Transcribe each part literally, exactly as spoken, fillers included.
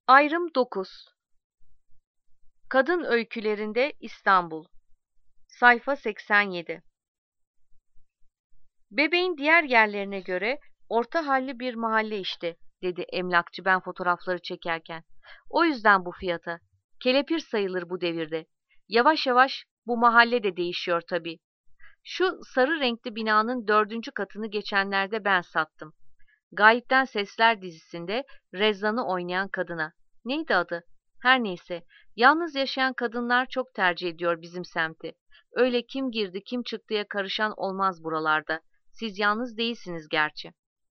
Ayrım dokuz. Kadın Öykülerinde İstanbul. Sayfa seksen yedi. Bebeğin diğer yerlerine göre orta halli bir mahalle işte, dedi emlakçı ben fotoğrafları çekerken. O yüzden bu fiyata. Kelepir sayılır bu devirde. Yavaş yavaş bu mahalle de değişiyor tabii. Şu sarı renkli binanın dördüncü katını geçenlerde ben sattım. Gayipten Sesler dizisinde Rezzan'ı oynayan kadına. Neydi adı? Her neyse. Yalnız yaşayan kadınlar çok tercih ediyor bizim semti. Öyle kim girdi kim çıktıya karışan olmaz buralarda. Siz yalnız değilsiniz gerçi.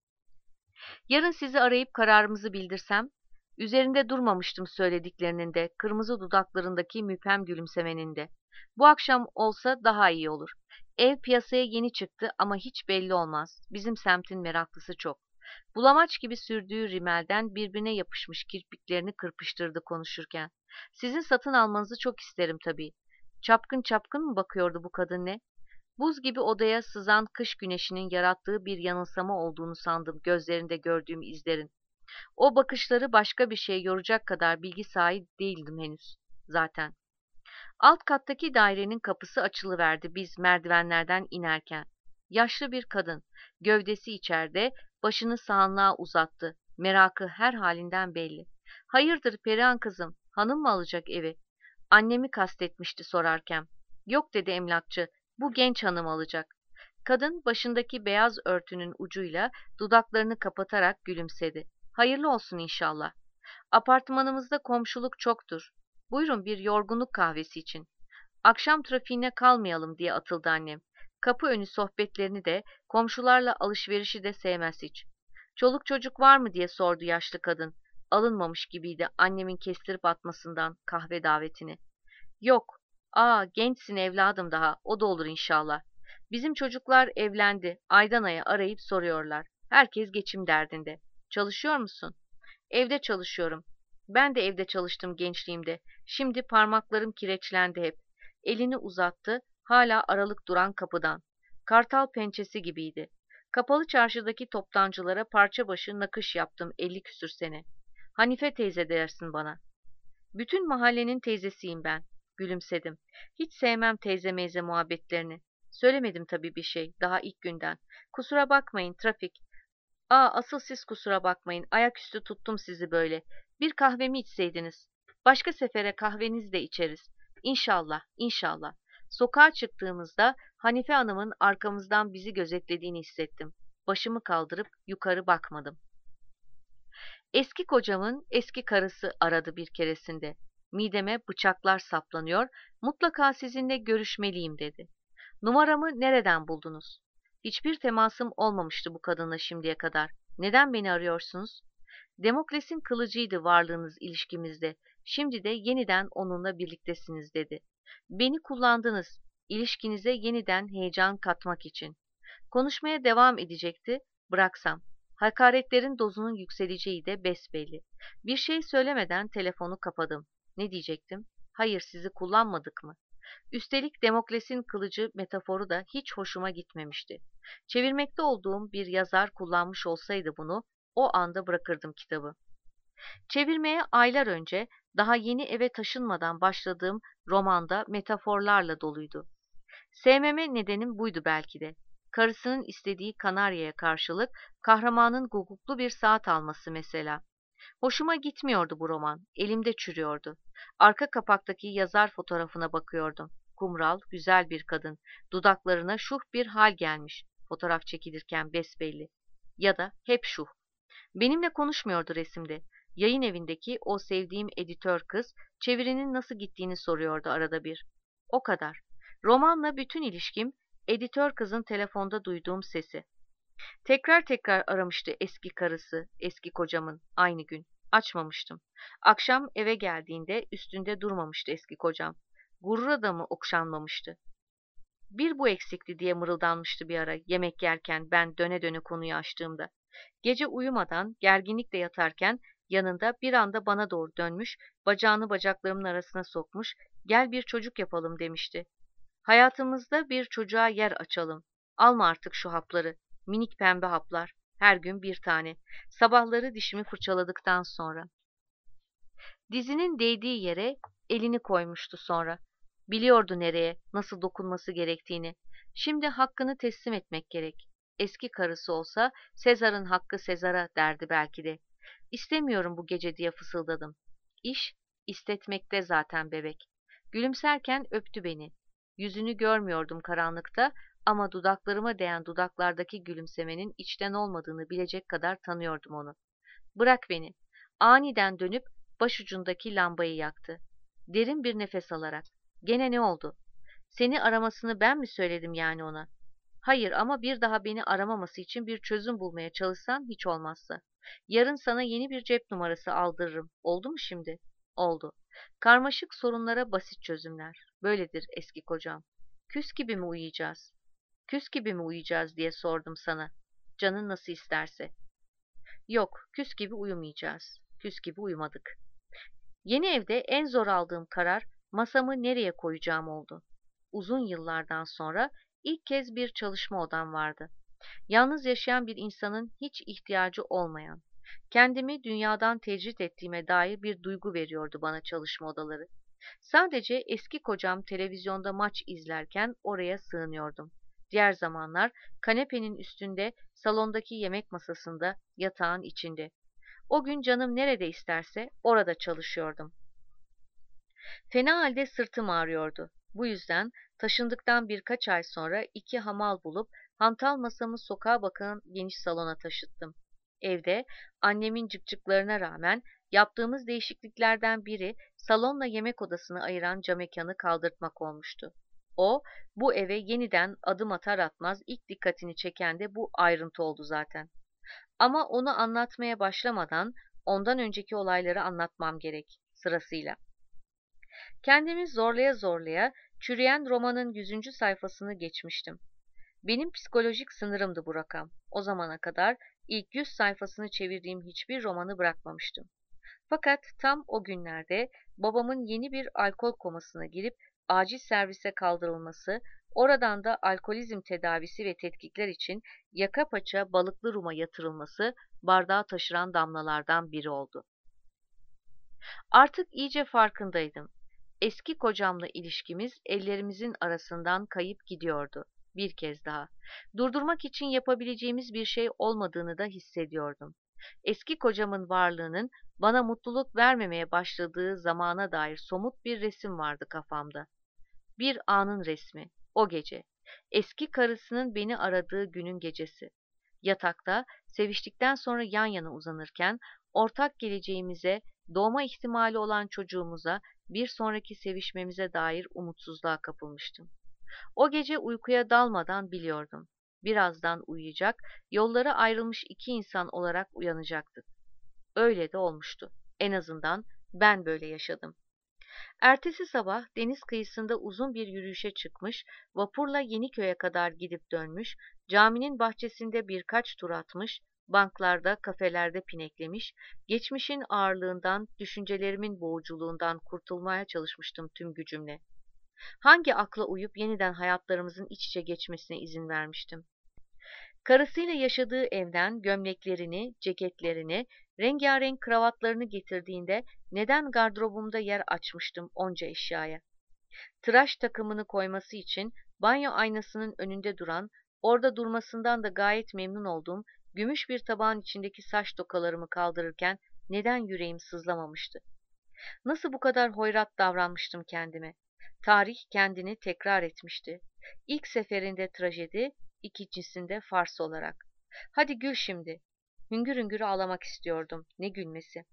Yarın sizi arayıp kararımızı bildirsem, üzerinde durmamıştım söylediklerinin de, kırmızı dudaklarındaki müphem gülümsemenin de. Bu akşam olsa daha iyi olur. Ev piyasaya yeni çıktı ama hiç belli olmaz. Bizim semtin meraklısı çok. Bulamaç gibi sürdüğü rimelden birbirine yapışmış kirpiklerini kırpıştırdı konuşurken. Sizin satın almanızı çok isterim tabii. Çapkın çapkın mı bakıyordu bu kadın ne? Buz gibi odaya sızan kış güneşinin yarattığı bir yanılsama olduğunu sandım gözlerinde gördüğüm izlerin. O bakışları başka bir şeye yoracak kadar bilgi sahibi değildim henüz zaten. Alt kattaki dairenin kapısı açılıverdi biz merdivenlerden inerken. Yaşlı bir kadın, gövdesi içeride, başını sahanlığa uzattı. Merakı her halinden belli. Hayırdır Perihan kızım, hanım mı alacak evi? Annemi kastetmişti sorarken. Yok dedi emlakçı, bu genç hanım alacak. Kadın başındaki beyaz örtünün ucuyla dudaklarını kapatarak gülümsedi. Hayırlı olsun inşallah. Apartmanımızda komşuluk çoktur. Buyurun bir yorgunluk kahvesi için. Akşam trafiğine kalmayalım diye atıldı annem. Kapı önü sohbetlerini de, komşularla alışverişi de sevmez hiç. Çoluk çocuk var mı diye sordu yaşlı kadın. Alınmamış gibiydi annemin kestirip atmasından kahve davetini. Yok. Aa, gençsin evladım daha. O da olur inşallah. Bizim çocuklar evlendi. Aydan aya arayıp soruyorlar. Herkes geçim derdinde. Çalışıyor musun? Evde çalışıyorum. Ben de evde çalıştım gençliğimde. Şimdi parmaklarım kireçlendi hep. Elini uzattı, hala aralık duran kapıdan. Kartal pençesi gibiydi. Kapalı çarşıdaki toptancılara parça başı nakış yaptım elli küsür sene. Hanife teyze dersin bana. Bütün mahallenin teyzesiyim ben. Gülümsedim. Hiç sevmem teyze meyze muhabbetlerini. Söylemedim tabii bir şey, daha ilk günden. Kusura bakmayın, trafik. Aa, asıl siz kusura bakmayın. Ayaküstü tuttum sizi böyle. Bir kahvemi içseydiniz. Başka sefere kahvenizi de içeriz. İnşallah, inşallah. Sokağa çıktığımızda Hanife Hanım'ın arkamızdan bizi gözetlediğini hissettim. Başımı kaldırıp yukarı bakmadım. Eski kocamın eski karısı aradı bir keresinde. Mideme bıçaklar saplanıyor, mutlaka sizinle görüşmeliyim dedi. Numaramı nereden buldunuz? Hiçbir temasım olmamıştı bu kadınla şimdiye kadar. Neden beni arıyorsunuz? Demokles'in kılıcıydı varlığınız ilişkimizde. Şimdi de yeniden onunla birliktesiniz dedi. Beni kullandınız, ilişkinize yeniden heyecan katmak için. Konuşmaya devam edecekti, bıraksam. Hakaretlerin dozunun yükseleceği de besbelli. Bir şey söylemeden telefonu kapadım. Ne diyecektim? Hayır, sizi kullanmadık mı? Üstelik Demokles'in kılıcı metaforu da hiç hoşuma gitmemişti. Çevirmekte olduğum bir yazar kullanmış olsaydı bunu, o anda bırakırdım kitabı. Çevirmeye aylar önce, daha yeni eve taşınmadan başladığım romanda metaforlarla doluydu. Sevmeme nedenim buydu belki de. Karısının istediği kanaryaya karşılık kahramanın guguklu bir saat alması mesela. Hoşuma gitmiyordu bu roman, elimde çürüyordu. Arka kapaktaki yazar fotoğrafına bakıyordum. Kumral, güzel bir kadın, dudaklarına şuh bir hal gelmiş, fotoğraf çekilirken besbelli. Ya da hep şuh. Benimle konuşmuyordu resimde. Yayın evindeki o sevdiğim editör kız, çevirinin nasıl gittiğini soruyordu arada bir. O kadar. Romanla bütün ilişkim, editör kızın telefonda duyduğum sesi. Tekrar tekrar aramıştı eski karısı, eski kocamın, aynı gün. Açmamıştım. Akşam eve geldiğinde üstünde durmamıştı eski kocam. Gurura da mı okşanmamıştı? Bir bu eksikti diye mırıldanmıştı bir ara yemek yerken ben döne döne konuyu açtığımda. Gece uyumadan, gerginlikle yatarken yanında bir anda bana doğru dönmüş, bacağını bacaklarımın arasına sokmuş, gel bir çocuk yapalım demişti. Hayatımızda bir çocuğa yer açalım. Alma artık şu hapları. Minik pembe haplar. Her gün bir tane. Sabahları dişimi fırçaladıktan sonra. Dizinin değdiği yere elini koymuştu sonra. Biliyordu nereye, nasıl dokunması gerektiğini. Şimdi hakkını teslim etmek gerek. Eski karısı olsa Sezar'ın hakkı Sezar'a derdi belki de. İstemiyorum bu gece diye fısıldadım. İş istetmekte zaten bebek. Gülümserken öptü beni. Yüzünü görmüyordum karanlıkta ama dudaklarıma değen dudaklardaki gülümsemenin içten olmadığını bilecek kadar tanıyordum onu. Bırak beni. Aniden dönüp başucundaki lambayı yaktı. Derin bir nefes alarak. Gene ne oldu? Seni aramasını ben mi söyledim yani ona? Hayır ama bir daha beni aramaması için bir çözüm bulmaya çalışsan hiç olmazsa. Yarın sana yeni bir cep numarası aldırırım. Oldu mu şimdi? Oldu. Karmaşık sorunlara basit çözümler. Böyledir eski kocam. Küs gibi mi uyuyacağız? Küs gibi mi uyuyacağız diye sordum sana. Canın nasıl isterse. Yok, küs gibi uyumayacağız. Küs gibi uyumadık. Yeni evde en zor aldığım karar masamı nereye koyacağım oldu. Uzun yıllardan sonra ilk kez bir çalışma odam vardı. Yalnız yaşayan bir insanın hiç ihtiyacı olmayan, kendimi dünyadan tecrit ettiğime dair bir duygu veriyordu bana çalışma odaları. Sadece eski kocam televizyonda maç izlerken oraya sığınıyordum. Diğer zamanlar kanepenin üstünde, salondaki yemek masasında, yatağın içinde. O gün canım nerede isterse orada çalışıyordum. Fena halde sırtım ağrıyordu. Bu yüzden taşındıktan birkaç ay sonra iki hamal bulup hantal masamı sokağa bakan geniş salona taşıttım. Evde annemin cıkcıklarına rağmen yaptığımız değişikliklerden biri salonla yemek odasını ayıran camekanı kaldırtmak olmuştu. O, bu eve yeniden adım atar atmaz ilk dikkatini çeken de bu ayrıntı oldu zaten. Ama onu anlatmaya başlamadan ondan önceki olayları anlatmam gerek sırasıyla. Kendimi zorlaya zorlaya çürüyen romanın yüzüncü sayfasını geçmiştim. Benim psikolojik sınırımdı bu rakam. O zamana kadar ilk yüz sayfasını çevirdiğim hiçbir romanı bırakmamıştım. Fakat tam o günlerde babamın yeni bir alkol komasına girip acil servise kaldırılması, oradan da alkolizm tedavisi ve tetkikler için yaka paça balıklı Rum'a yatırılması bardağı taşıran damlalardan biri oldu. Artık iyice farkındaydım. Eski kocamla ilişkimiz ellerimizin arasından kayıp gidiyordu. Bir kez daha. Durdurmak için yapabileceğimiz bir şey olmadığını da hissediyordum. Eski kocamın varlığının bana mutluluk vermemeye başladığı zamana dair somut bir resim vardı kafamda. Bir anın resmi. O gece. Eski karısının beni aradığı günün gecesi. Yatakta, seviştikten sonra yan yana uzanırken, ortak geleceğimize, doğma ihtimali olan çocuğumuza, bir sonraki sevişmemize dair umutsuzluğa kapılmıştım. O gece uykuya dalmadan biliyordum. Birazdan uyuyacak, yolları ayrılmış iki insan olarak uyanacaktık. Öyle de olmuştu. En azından ben böyle yaşadım. Ertesi sabah deniz kıyısında uzun bir yürüyüşe çıkmış, vapurla Yeniköy'e kadar gidip dönmüş, caminin bahçesinde birkaç tur atmış, banklarda, kafelerde pineklemiş, geçmişin ağırlığından, düşüncelerimin boğuculuğundan kurtulmaya çalışmıştım tüm gücümle. Hangi akla uyup yeniden hayatlarımızın iç içe geçmesine izin vermiştim? Karısıyla yaşadığı evden gömleklerini, ceketlerini, rengarenk kravatlarını getirdiğinde neden gardırobumda yer açmıştım onca eşyaya? Tıraş takımını koyması için banyo aynasının önünde duran, orada durmasından da gayet memnun olduğum gümüş bir tabağın içindeki saç tokalarımı kaldırırken neden yüreğim sızlamamıştı? Nasıl bu kadar hoyrat davranmıştım kendime? Tarih kendini tekrar etmişti. İlk seferinde trajedi, ikincisinde fars olarak. Hadi gül şimdi. Hüngür hüngür ağlamak istiyordum. Ne gülmesi.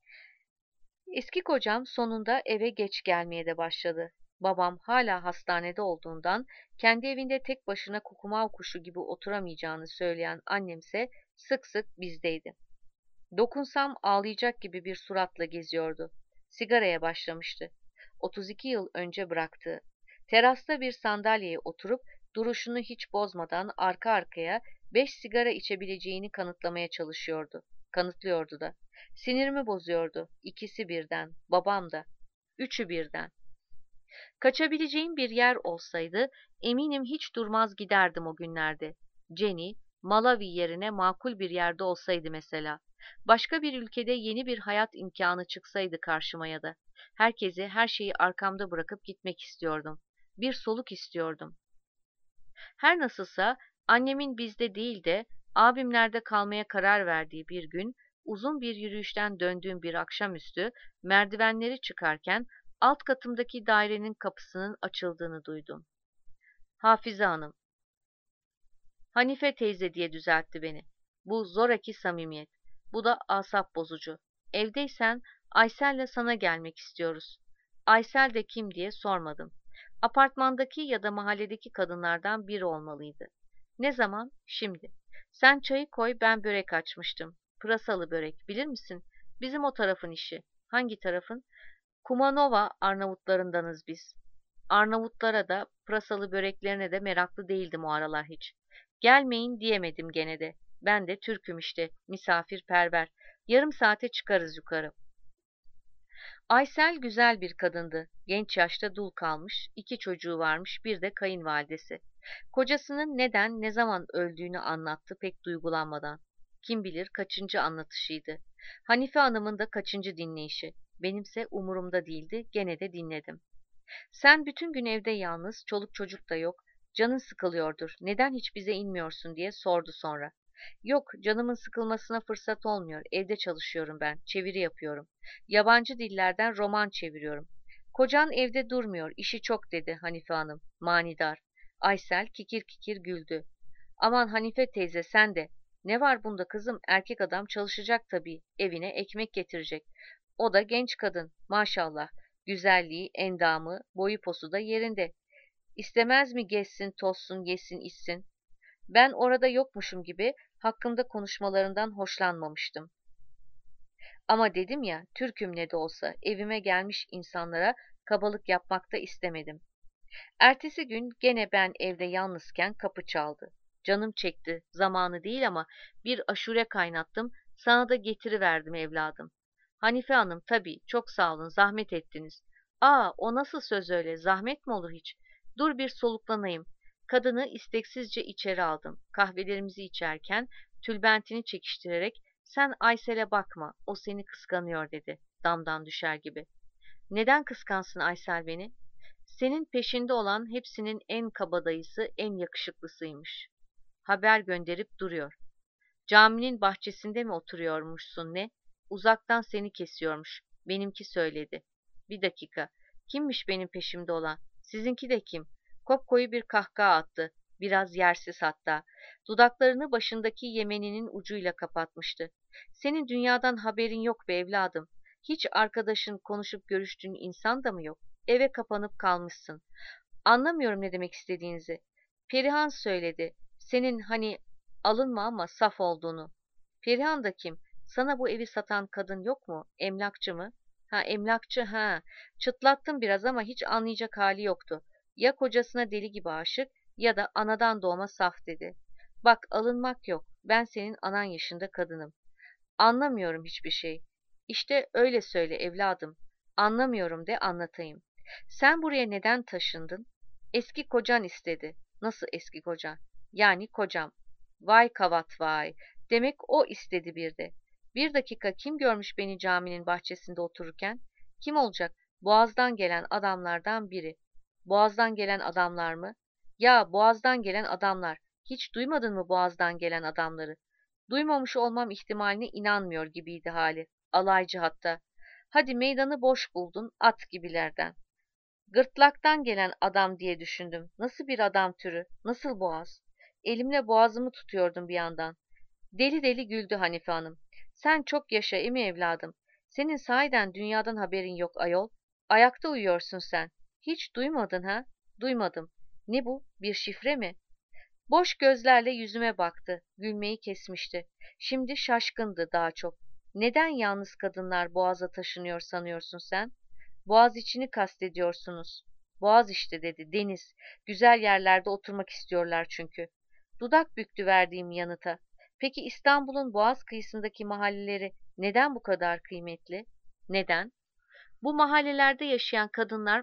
Eski kocam sonunda eve geç gelmeye de başladı. Babam hala hastanede olduğundan kendi evinde tek başına kukumav kuşu gibi oturamayacağını söyleyen annemse sık sık bizdeydi. Dokunsam ağlayacak gibi bir suratla geziyordu. Sigaraya başlamıştı. otuz iki yıl önce bıraktığı. Terasta bir sandalyeye oturup duruşunu hiç bozmadan arka arkaya beş sigara içebileceğini kanıtlamaya çalışıyordu. Kanıtlıyordu da. Sinirimi bozuyordu. İkisi birden. Babam da. Üçü birden. Kaçabileceğim bir yer olsaydı eminim hiç durmaz giderdim o günlerde. Jenny, Malawi yerine makul bir yerde olsaydı mesela. Başka bir ülkede yeni bir hayat imkanı çıksaydı karşıma ya da. Herkesi, her şeyi arkamda bırakıp gitmek istiyordum. Bir soluk istiyordum. Her nasılsa annemin bizde değil de abimlerde kalmaya karar verdiği bir gün, uzun bir yürüyüşten döndüğüm bir akşamüstü merdivenleri çıkarken alt katımdaki dairenin kapısının açıldığını duydum. Hafize Hanım. Hanife teyze diye düzeltti beni. Bu zoraki samimiyet. Bu da asap bozucu. Evdeysen Aysel'le sana gelmek istiyoruz. Aysel de kim diye sormadım. Apartmandaki ya da mahalledeki kadınlardan biri olmalıydı. Ne zaman? Şimdi. Sen çayı koy, ben börek açmıştım. Pırasalı börek, bilir misin? Bizim o tarafın işi. Hangi tarafın? Kumanova Arnavutlarındanız biz. Arnavutlara da pırasalı böreklerine de meraklı değildim o aralar hiç. Gelmeyin diyemedim gene de. Ben de Türk'üm işte, misafirperver. Yarım saate çıkarız yukarı. Aysel güzel bir kadındı. Genç yaşta dul kalmış, iki çocuğu varmış, bir de kayınvalidesi. Kocasının neden, ne zaman öldüğünü anlattı pek duygulanmadan. Kim bilir kaçıncı anlatışıydı. Hanife Hanım'ın da kaçıncı dinleyişi. Benimse umurumda değildi, gene de dinledim. Sen bütün gün evde yalnız, çoluk çocuk da yok. Canın sıkılıyordur. Neden hiç bize inmiyorsun diye sordu sonra. Yok, canımın sıkılmasına fırsat olmuyor. Evde çalışıyorum ben. Çeviri yapıyorum. Yabancı dillerden roman çeviriyorum. Kocan evde durmuyor. İşi çok dedi Hanife Hanım. Manidar. Aysel kikir kikir güldü. Aman Hanife teyze sen de. Ne var bunda kızım? Erkek adam çalışacak tabii. Evine ekmek getirecek. O da genç kadın. Maşallah. Güzelliği, endamı, boyu posu da yerinde. İstemez mi gezsin, tozsun, yesin, içsin? Ben orada yokmuşum gibi hakkımda konuşmalarından hoşlanmamıştım. Ama dedim ya, Türk'üm ne de olsa evime gelmiş insanlara kabalık yapmak da istemedim. Ertesi gün gene ben evde yalnızken kapı çaldı. Canım çekti, zamanı değil ama bir aşure kaynattım, sana da getiriverdim evladım. Hanife Hanım, tabii, çok sağ olun, zahmet ettiniz. Aa, o nasıl söz öyle, zahmet mi olur hiç? Dur bir soluklanayım. Kadını isteksizce içeri aldım. Kahvelerimizi içerken tülbentini çekiştirerek, sen Aysel'e bakma, o seni kıskanıyor dedi, damdan düşer gibi. Neden kıskansın Aysel beni? Senin peşinde olan hepsinin en kabadayısı, en yakışıklısıymış. Haber gönderip duruyor. Caminin bahçesinde mi oturuyormuşsun ne? Uzaktan seni kesiyormuş. Benimki söyledi. Bir dakika. Kimmiş benim peşimde olan? Sizinki de kim? Kopkoyu bir kahkaha attı. Biraz yersiz hatta. Dudaklarını başındaki yemeninin ucuyla kapatmıştı. Senin dünyadan haberin yok be evladım. Hiç arkadaşın, konuşup görüştüğün insan da mı yok? Eve kapanıp kalmışsın. Anlamıyorum ne demek istediğinizi. Perihan söyledi. Senin hani alınma ama saf olduğunu. Perihan da kim? Sana bu evi satan kadın yok mu? Emlakçı mı? Ha, emlakçı ha. Çıtlattım biraz ama hiç anlayacak hali yoktu. Ya kocasına deli gibi aşık ya da anadan doğma saf dedi. Bak alınmak yok. Ben senin anan yaşında kadınım. Anlamıyorum hiçbir şey. İşte öyle söyle evladım. Anlamıyorum de anlatayım. Sen buraya neden taşındın? Eski kocan istedi. Nasıl eski kocan? Yani kocam. Vay kavat vay. Demek o istedi bir de. Bir dakika kim görmüş beni caminin bahçesinde otururken? Kim olacak? Boğaz'dan gelen adamlardan biri. Boğaz'dan gelen adamlar mı? Ya Boğaz'dan gelen adamlar. Hiç duymadın mı Boğaz'dan gelen adamları? Duymamış olmam ihtimaline inanmıyor gibiydi hali. Alaycı hatta. Hadi meydanı boş buldun, at gibilerden. Gırtlaktan gelen adam diye düşündüm. Nasıl bir adam türü, nasıl boğaz? Elimle boğazımı tutuyordum bir yandan. Deli deli güldü Hanife Hanım. Sen çok yaşa emi evladım. Senin sahiden dünyadan haberin yok ayol. Ayakta uyuyorsun sen. Hiç duymadın ha? Duymadım. Ne bu? Bir şifre mi? Boş gözlerle yüzüme baktı. Gülmeyi kesmişti. Şimdi şaşkındı daha çok. Neden yalnız kadınlar boğaza taşınıyor sanıyorsun sen? Boğaz içini kastediyorsunuz. Boğaz işte dedi, deniz. Güzel yerlerde oturmak istiyorlar çünkü. Dudak büktü verdiğim yanıta. Peki İstanbul'un boğaz kıyısındaki mahalleleri neden bu kadar kıymetli? Neden? Bu mahallelerde yaşayan kadınlar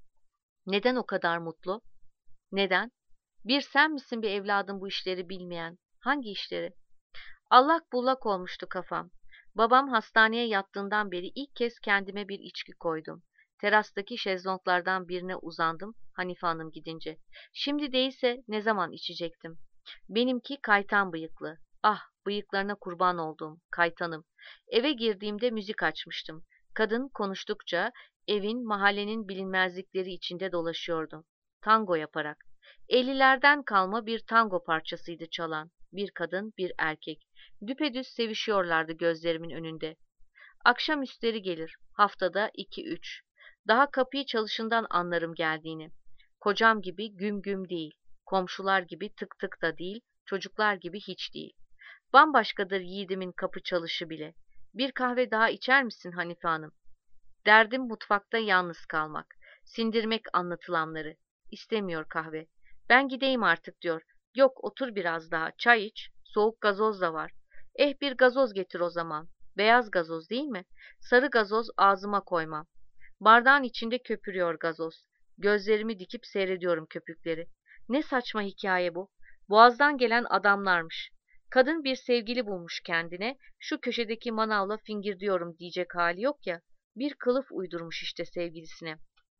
neden o kadar mutlu? Neden? Bir sen misin bir evladım bu işleri bilmeyen? Hangi işleri? Allak bullak olmuştu kafam. Babam hastaneye yattığından beri ilk kez kendime bir içki koydum. Terastaki şezlonglardan birine uzandım Hanife Hanım gidince. Şimdi değilse ne zaman içecektim? Benimki kaytan bıyıklı. Ah, bıyıklarına kurban olduğum kaytanım. Eve girdiğimde müzik açmıştım. Kadın konuştukça evin, mahallenin bilinmezlikleri içinde dolaşıyordum. Tango yaparak. ellilerden kalma bir tango parçasıydı çalan. Bir kadın, bir erkek. Düpedüz sevişiyorlardı gözlerimin önünde. Akşamüstleri gelir. Haftada iki üç. Daha kapıyı çalışından anlarım geldiğini. Kocam gibi güm güm değil. Komşular gibi tık tık da değil. Çocuklar gibi hiç değil. Bambaşkadır yiğidimin kapı çalışı bile. Bir kahve daha içer misin Hanife Hanım? Derdim mutfakta yalnız kalmak. Sindirmek anlatılanları. İstemiyor kahve. Ben gideyim artık diyor. Yok otur biraz daha. Çay iç. Soğuk gazoz da var. Eh bir gazoz getir o zaman. Beyaz gazoz değil mi? Sarı gazoz ağzıma koymam. Bardağın içinde köpürüyor gazoz. Gözlerimi dikip seyrediyorum köpükleri. Ne saçma hikaye bu. Boğazdan gelen adamlarmış. Kadın bir sevgili bulmuş kendine. Şu köşedeki manavla fingir diyorum diyecek hali yok ya. Bir kılıf uydurmuş işte sevgilisine.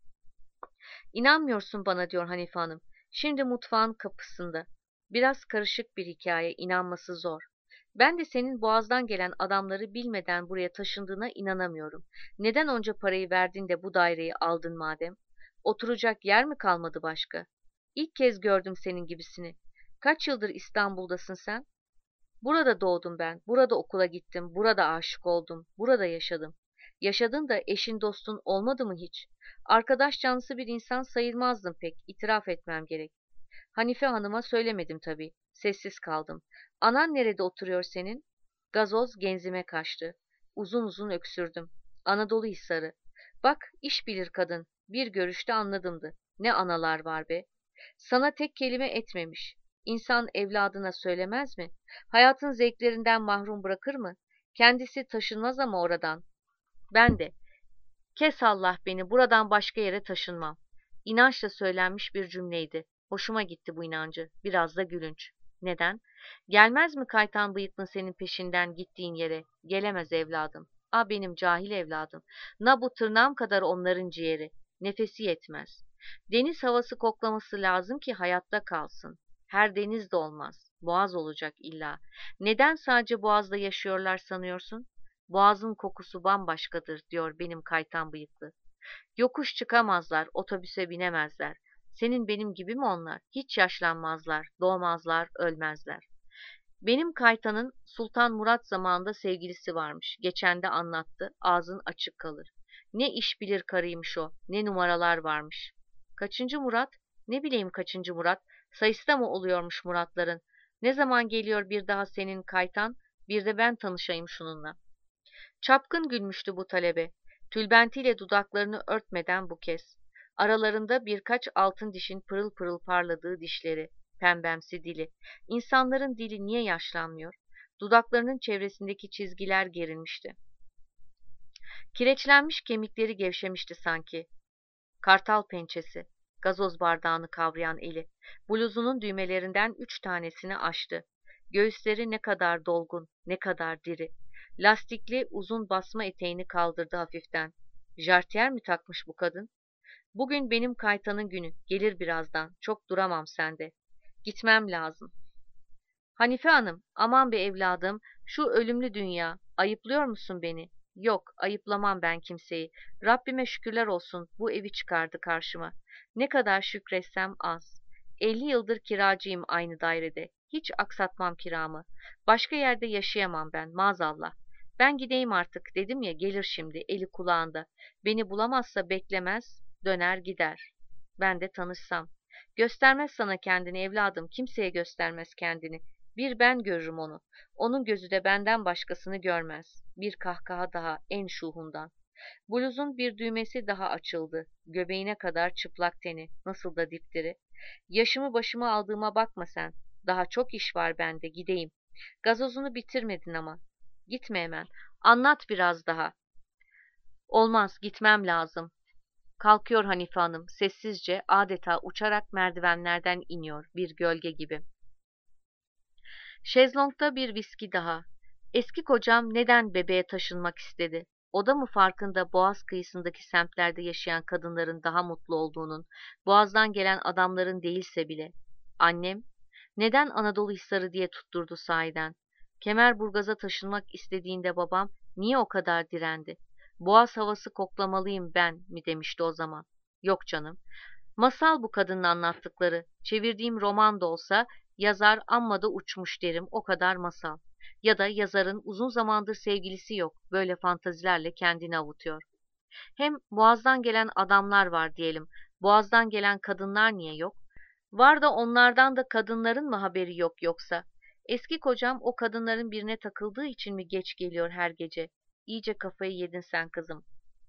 İnanmıyorsun bana diyor Hanife Hanım. Şimdi mutfağın kapısında. Biraz karışık bir hikaye, inanması zor. Ben de senin boğazdan gelen adamları bilmeden buraya taşındığına inanamıyorum. Neden onca parayı verdin de bu daireyi aldın madem? Oturacak yer mi kalmadı başka? İlk kez gördüm senin gibisini. Kaç yıldır İstanbul'dasın sen? Burada doğdum ben, burada okula gittim, burada aşık oldum, burada yaşadım. Yaşadın da eşin dostun olmadı mı hiç? Arkadaş canlısı bir insan sayılmazdım pek, itiraf etmem gerek. Hanife Hanım'a söylemedim tabii. Sessiz kaldım. Anan nerede oturuyor senin? Gazoz genzime kaçtı. Uzun uzun öksürdüm. Anadolu Hisarı. Bak iş bilir kadın. Bir görüşte anladımdı. Ne analar var be. Sana tek kelime etmemiş. İnsan evladına söylemez mi? Hayatın zevklerinden mahrum bırakır mı? Kendisi taşınmaz ama oradan. Ben de. Kes Allah beni, buradan başka yere taşınmam. İnançla söylenmiş bir cümleydi. Hoşuma gitti bu inancı. Biraz da gülünç. Neden? Gelmez mi kaytan bıyıklın senin peşinden gittiğin yere? Gelemez evladım. Ah benim cahil evladım. Na bu tırnağım kadar onların ciğeri. Nefesi yetmez. Deniz havası koklaması lazım ki hayatta kalsın. Her deniz de olmaz. Boğaz olacak illa. Neden sadece boğazda yaşıyorlar sanıyorsun? Boğazın kokusu bambaşkadır diyor benim kaytan bıyıklı. Yokuş çıkamazlar, otobüse binemezler. Senin benim gibi mi onlar? Hiç yaşlanmazlar, doğmazlar, ölmezler. Benim kaytanın Sultan Murat zamanında sevgilisi varmış. Geçen de anlattı, ağzın açık kalır. Ne iş bilir karıymış o, ne numaralar varmış. Kaçıncı Murat? Ne bileyim kaçıncı Murat? Sayısı da mı oluyormuş Muratların? Ne zaman geliyor bir daha senin kaytan? Bir de ben tanışayım şununla. Çapkın gülmüştü bu talebe. Tülbentiyle dudaklarını örtmeden bu kez. Aralarında birkaç altın dişin pırıl pırıl parladığı dişleri, pembemsi dili. İnsanların dili niye yaşlanmıyor? Dudaklarının çevresindeki çizgiler gerilmişti. Kireçlenmiş kemikleri gevşemişti sanki. Kartal pençesi, gazoz bardağını kavrayan eli. Bluzunun düğmelerinden üç tanesini açtı. Göğüsleri ne kadar dolgun, ne kadar diri. Lastikli uzun basma eteğini kaldırdı hafiften. Jartiyer mi takmış bu kadın? Bugün benim kaytanın günü. Gelir birazdan. Çok duramam sende. Gitmem lazım. Hanife Hanım, aman be evladım, şu ölümlü dünya. Ayıplıyor musun beni? Yok, ayıplamam ben kimseyi. Rabbime şükürler olsun bu evi çıkardı karşıma. Ne kadar şükretsem az. Elli yıldır kiracıyım aynı dairede. Hiç aksatmam kiramı. Başka yerde yaşayamam ben maazallah. Ben gideyim artık dedim ya gelir şimdi eli kulağında. Beni bulamazsa beklemez, döner gider. Ben de tanışsam. Göstermez sana kendini evladım, kimseye göstermez kendini. Bir ben görürüm onu. Onun gözü de benden başkasını görmez. Bir kahkaha daha en şuhundan. Bluzun bir düğmesi daha açıldı. Göbeğine kadar çıplak teni. Nasıl da dipdiri. Yaşımı başıma aldığıma bakma sen. Daha çok iş var bende gideyim. Gazozunu bitirmedin ama. Gitme hemen. Anlat biraz daha. Olmaz gitmem lazım. Kalkıyor Hanife Hanım sessizce adeta uçarak merdivenlerden iniyor bir gölge gibi. Şezlongda bir viski daha. Eski kocam neden bebeğe taşınmak istedi? O da mı farkında Boğaz kıyısındaki semtlerde yaşayan kadınların daha mutlu olduğunun, Boğaz'dan gelen adamların değilse bile? Annem, neden Anadolu Hisarı diye tutturdu sahiden? Kemerburgaz'a taşınmak istediğinde babam niye o kadar direndi? Boğaz havası koklamalıyım ben mi demişti o zaman? Yok canım. Masal bu kadının anlattıkları. Çevirdiğim roman da olsa yazar amma da uçmuş derim, o kadar masal. Ya da yazarın uzun zamandır sevgilisi yok, böyle fantazilerle kendini avutuyor. Hem Boğaz'dan gelen adamlar var diyelim. Boğaz'dan gelen kadınlar niye yok? Var da onlardan da kadınların mı haberi yok yoksa? Eski kocam o kadınların birine takıldığı için mi geç geliyor her gece? İyice kafayı yedin sen kızım.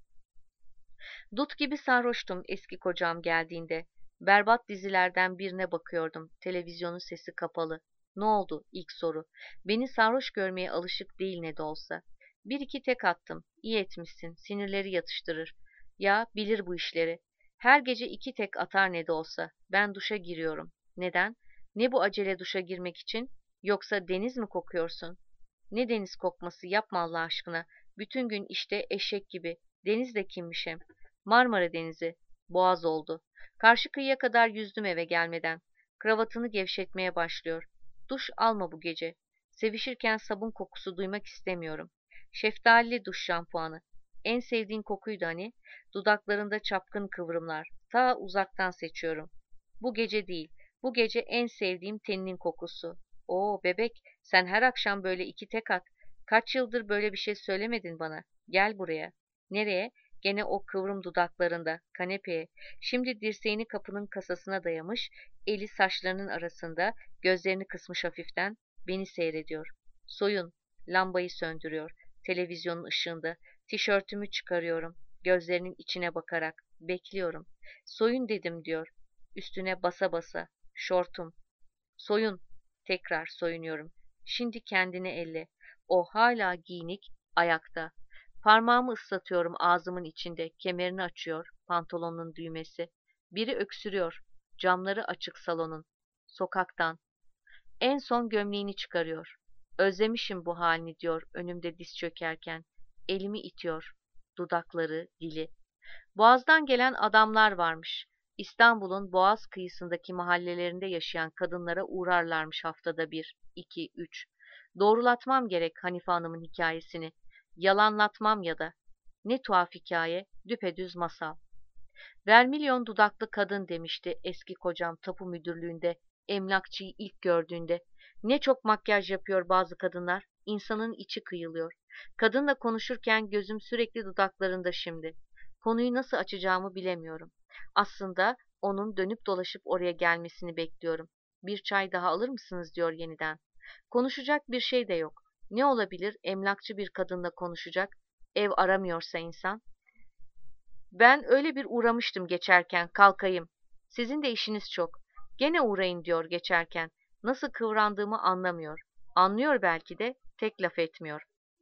Dut gibi sarhoştum eski kocam geldiğinde. Berbat dizilerden birine bakıyordum. Televizyonun sesi kapalı. Ne oldu? İlk soru. Beni sarhoş görmeye alışık değil ne de olsa. Bir iki tek attım. İyi etmişsin. Sinirleri yatıştırır. Ya bilir bu işleri. Her gece iki tek atar ne de olsa. Ben duşa giriyorum. Neden? Ne bu acele duşa girmek için? Yoksa deniz mi kokuyorsun? Ne deniz kokması, yapma Allah aşkına. Bütün gün işte eşek gibi. Deniz de kimmiş hem? Marmara Denizi. Boğaz oldu. Karşı kıyıya kadar yüzdüm eve gelmeden. Kravatını gevşetmeye başlıyor. Duş alma bu gece. Sevişirken sabun kokusu duymak istemiyorum. Şeftalili duş şampuanı. En sevdiğin kokuydu hani. Dudaklarında çapkın kıvrımlar. Ta uzaktan seçiyorum. Bu gece değil. Bu gece en sevdiğim teninin kokusu. Oo bebek, sen her akşam böyle iki tek at. Kaç yıldır böyle bir şey söylemedin bana. Gel buraya. Nereye? Gene o kıvrım dudaklarında, kanepeye. Şimdi dirseğini kapının kasasına dayamış, eli saçlarının arasında, gözlerini kısmış hafiften, beni seyrediyor. Soyun, lambayı söndürüyor. Televizyonun ışığında, tişörtümü çıkarıyorum. Gözlerinin içine bakarak, bekliyorum. Soyun dedim diyor. Üstüne basa basa, şortum. Soyun, tekrar soyunuyorum. Şimdi kendini elle. O hala giyinik, ayakta. Parmağımı ıslatıyorum ağzımın içinde, kemerini açıyor, pantolonun düğmesi. Biri öksürüyor, camları açık salonun. Sokaktan. En son gömleğini çıkarıyor. Özlemişim bu halini diyor önümde diz çökerken. Elimi itiyor. Dudakları, dili. Boğaz'dan gelen adamlar varmış. İstanbul'un Boğaz kıyısındaki mahallelerinde yaşayan kadınlara uğrarlarmış haftada bir, iki, üç. Doğrulatmam gerek Hanife Hanım'ın hikayesini. Yalanlatmam ya da. Ne tuhaf hikaye, düpedüz masal. Vermilyon dudaklı kadın demişti eski kocam tapu müdürlüğünde, emlakçıyı ilk gördüğünde. Ne çok makyaj yapıyor bazı kadınlar, insanın içi kıyılıyor. Kadınla konuşurken gözüm sürekli dudaklarında şimdi. Konuyu nasıl açacağımı bilemiyorum. Aslında onun dönüp dolaşıp oraya gelmesini bekliyorum. Bir çay daha alır mısınız diyor yeniden. Konuşacak bir şey de yok. Ne olabilir emlakçı bir kadınla konuşacak, ev aramıyorsa insan? Ben öyle bir uğramıştım geçerken, kalkayım. Sizin de işiniz çok. Gene uğrayın diyor geçerken. Nasıl kıvrandığımı anlamıyor. Anlıyor belki de, tek laf etmiyor.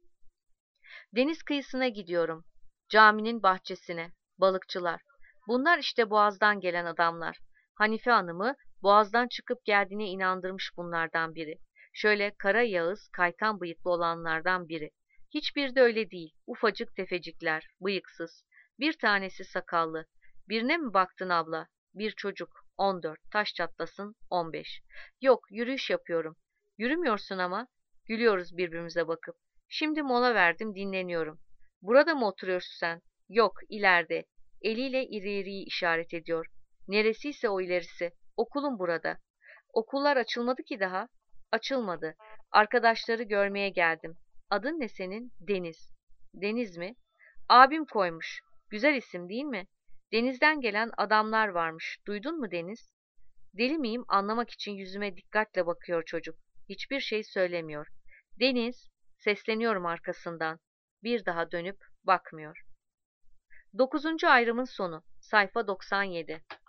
Deniz kıyısına gidiyorum. Caminin bahçesine. Balıkçılar. Bunlar işte Boğaz'dan gelen adamlar. Hanife Hanım'ı Boğaz'dan çıkıp geldiğine inandırmış bunlardan biri. Şöyle kara yağız, kaytan bıyıklı olanlardan biri. Hiçbir de öyle değil. Ufacık tefecikler, bıyıksız. Bir tanesi sakallı. Birine mi baktın abla? Bir çocuk, on dört, taş çatlasın, on beş. Yok, yürüyüş yapıyorum. Yürümüyorsun ama. Gülüyoruz birbirimize bakıp. Şimdi mola verdim, dinleniyorum. Burada mı oturuyorsun sen? Yok, ileride. Eliyle iri iriyi işaret ediyor. Neresiyse o ilerisi. Okulum burada. Okullar açılmadı ki daha. Açılmadı. Arkadaşları görmeye geldim. Adın ne senin? Deniz. Deniz mi? Abim koymuş. Güzel isim değil mi? Denizden gelen adamlar varmış. Duydun mu Deniz? Deli miyim anlamak için yüzüme dikkatle bakıyor çocuk. Hiçbir şey söylemiyor. Deniz, sesleniyorum arkasından. Bir daha dönüp bakmıyor. Dokuzuncu ayrımın sonu. Sayfa doksan yedi.